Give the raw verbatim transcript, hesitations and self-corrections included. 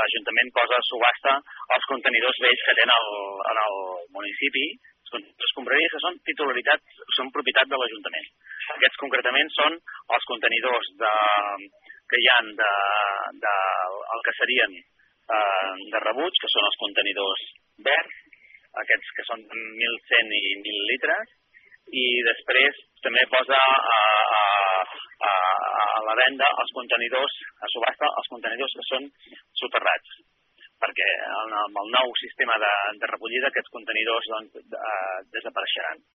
l'Ajuntament posa a subhasta els contenidors vells que tenen el, en el municipi, les escombraries que són titularitat, són propietat de l'Ajuntament. Aquests concretament són els contenidors de, que hi ha de, de, el que serien eh, de rebuig, que són els contenidors verds, aquests que són mil cent i mil litres, i després també posa a, a, a la venda els contenidors, a subhasta, els contenidors que són soterrats, perquè amb el nou sistema de, de recollida aquests contenidors doncs, eh, desapareixeran.